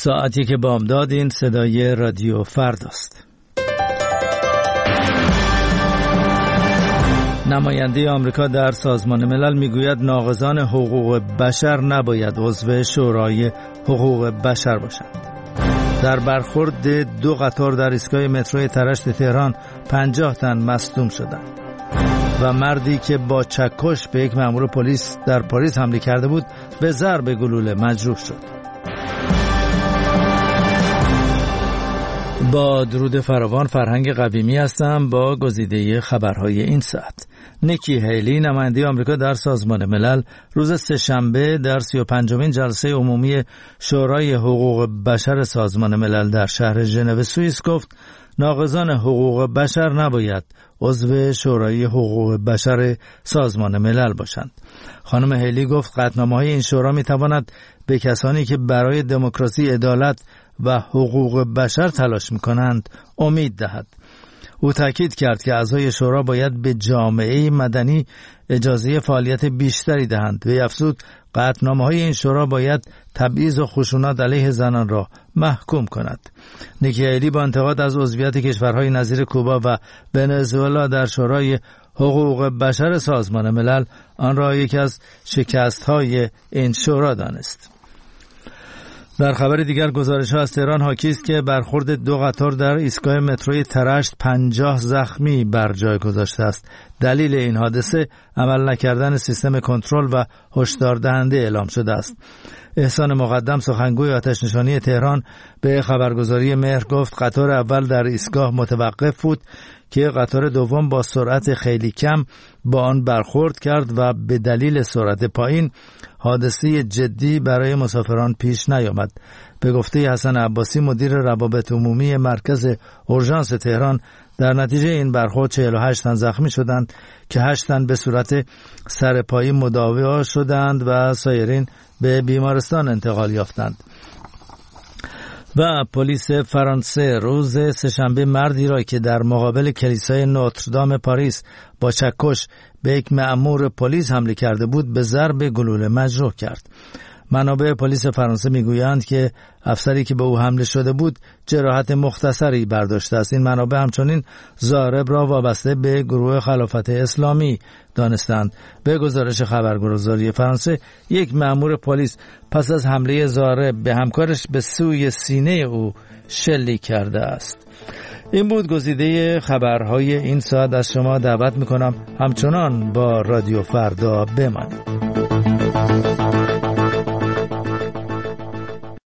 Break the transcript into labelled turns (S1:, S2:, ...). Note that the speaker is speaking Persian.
S1: ساعتی که بامداد، این صدای رادیو فرداست. نماینده آمریکا در سازمان ملل میگوید ناقضان حقوق بشر نباید عضو شورای حقوق بشر باشند. در برخورد 2 قطار در ایستگاه مترو ترشت تهران 50 تن مصدوم شدند و مردی که با چکش به یک مأمور پلیس در پاریس حمله کرده بود به ضرب گلوله مجروح شد. با درود فراوان، فرهنگ قویمی هستم با گزیده خبرهای این ساعت. نیکی هیلی، نماینده آمریکا در سازمان ملل، روز سه‌شنبه در 35مین جلسه عمومی شورای حقوق بشر سازمان ملل در شهر ژنو سوئیس گفت ناقضان حقوق بشر نباید عضو شورای حقوق بشر سازمان ملل باشند. خانم هیلی گفت قطعنامه‌های این شورا می‌تواند به کسانی که برای دموکراسی، عدالت و حقوق بشر تلاش می‌کنند امید دهد. او تاکید کرد که اعضای شورا باید به جامعه مدنی اجازه فعالیت بیشتری دهند. وی افزود قطعنامه‌های این شورا باید تبعیض و خشونت علیه زنان را محکوم کند. نیکی هیلی با انتقاد از عضویت کشورهای نظیر کوبا و ونزوئلا در شورای حقوق بشر سازمان ملل آن را یکی از شکست‌های این شورا دانست. در خبر دیگر، گزارش‌ها از تهران حاکی است که برخورد 2 قطار در ایستگاه متروی ترشت 50 زخمی بر جای گذاشته است. دلیل این حادثه عمل نکردن سیستم کنترل و هشدار دهنده اعلام شده است. احسان مقدم، سخنگوی آتش نشانی تهران، به خبرگزاری مهر گفت قطار اول در ایستگاه متوقف بود که قطار دوم با سرعت خیلی کم با آن برخورد کرد و به دلیل سرعت پایین حادثه جدی برای مسافران پیش نیامد. به گفته حسن عباسی، مدیر روابط عمومی مرکز اورژانس تهران، در نتیجه این برخورد 48 تن زخمی شدند که 8 تن به صورت سرپایی مداوا شدند و سایرین به بیمارستان انتقال یافتند. و پلیس فرانسه روز سه‌شنبه مردی را که در مقابل کلیسای نوتردام پاریس با چکش به یک مأمور پلیس حمله کرده بود به ضرب گلوله مجروح کرد. منابع پلیس فرانسه میگویند که افسری که به او حمله شده بود جراحت مختصری برداشته است. این منابع همچنین ضارب را وابسته به گروه خلافت اسلامی دانستند. به گزارش خبرگزاری فرانسه، یک مأمور پلیس پس از حمله ضارب به همکارش به سوی سینه او شلیک کرده است. این بود گزیده خبرهای این ساعت. از شما دعوت میکنم همچنان با رادیو فردا بمانید.